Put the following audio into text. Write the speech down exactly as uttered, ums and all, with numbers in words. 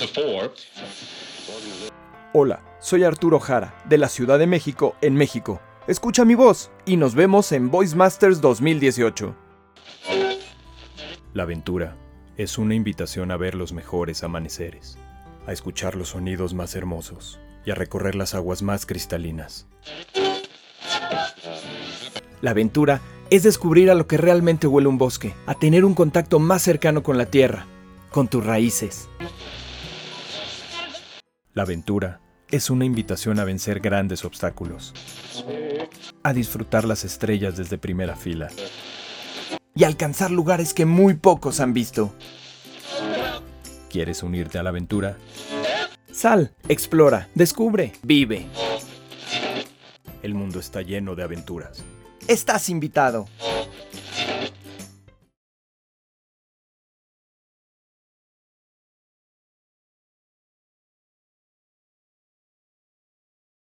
Hola, soy Arturo Jara, de la Ciudad de México, en México. Escucha mi voz y nos vemos en Voice Masters dos mil dieciocho. La aventura es una invitación a ver los mejores amaneceres, a escuchar los sonidos más hermosos y a recorrer las aguas más cristalinas. La aventura es descubrir a lo que realmente huele un bosque, a tener un contacto más cercano con la tierra, con tus raíces. La aventura es una invitación a vencer grandes obstáculos, a disfrutar las estrellas desde primera fila y alcanzar lugares que muy pocos han visto. ¿Quieres unirte a la aventura? Sal, explora, descubre, vive. El mundo está lleno de aventuras. Estás invitado.